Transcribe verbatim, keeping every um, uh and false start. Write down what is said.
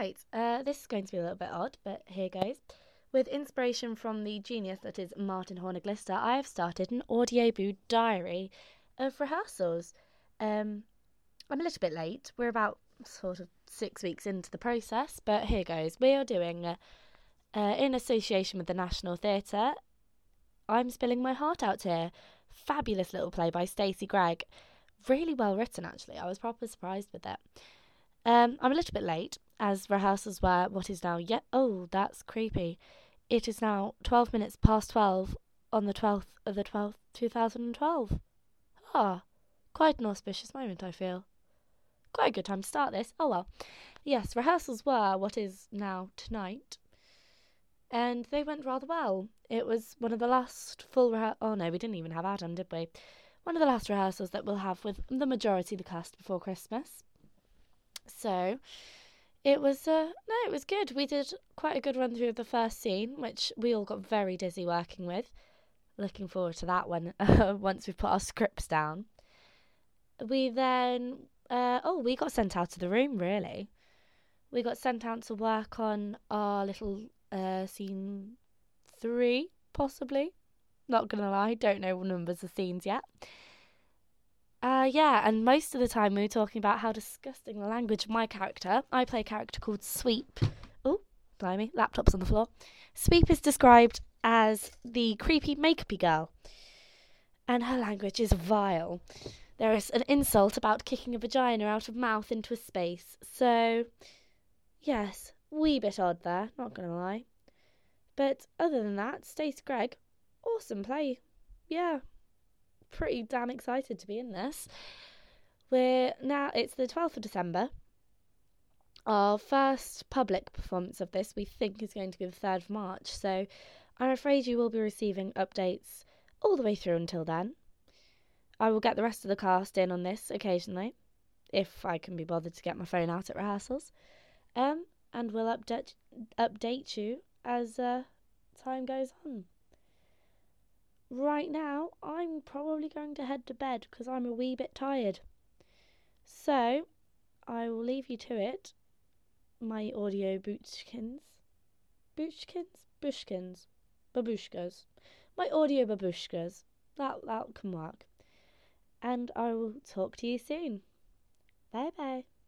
Right, uh, this is going to be a little bit odd, but here goes. With inspiration from the genius that is Martin Horner-Glister, I have started an Audioboo diary of rehearsals. Um, I'm a little bit late. We're about sort of six weeks into the process, but here goes. We are doing, uh, uh, in association with the National Theatre, I'm Spilling My Heart Out Here. Fabulous little play by Stacey Gregg. Really well written, actually. I was proper surprised with it. Um, I'm a little bit late, as rehearsals were what is now yet. Oh, that's creepy. It is now twelve minutes past twelve on the twelfth of the twelfth, two thousand twelve. Ah, quite an auspicious moment, I feel. Quite a good time to start this. Oh well. Yes, rehearsals were what is now tonight, and they went rather well. It was one of the last full rehe- Oh no, we didn't even have Adam, did we? One of the last rehearsals that we'll have with the majority of the cast before Christmas. So, it was, uh, no, it was good. We did quite a good run through of the first scene, which we all got very dizzy working with. Looking forward to that one uh, once we've put our scripts down. We then, uh, oh, we got sent out of the room, really. We got sent out to work on our little uh, scene three, possibly. Not gonna lie, don't know numbers of scenes yet. Uh, yeah, and most of the time we were talking about how disgusting the language of my character. I play a character called Sweep. Oh, blimey, laptop's on the floor. Sweep is described as the creepy make-upy girl, and her language is vile. There is an insult about kicking a vagina out of mouth into a space. So, yes, wee bit odd there, not gonna lie. But other than that, Stacey Gregg, awesome play. Yeah. Pretty damn excited to be in this. We're now, it's the twelfth of December. Our first public performance of this we think is going to be the third of March, so I'm afraid you will be receiving updates all the way through until then. I will get the rest of the cast in on this occasionally, if I can be bothered to get my phone out at rehearsals, um, and we'll update update you as uh, time goes on. Right now, I'm probably going to head to bed because I'm a wee bit tired. So, I will leave you to it, my audio boochkins. Boochkins? Bushkins. Babushkas. My audio babushkas. That, that can work. And I will talk to you soon. Bye bye.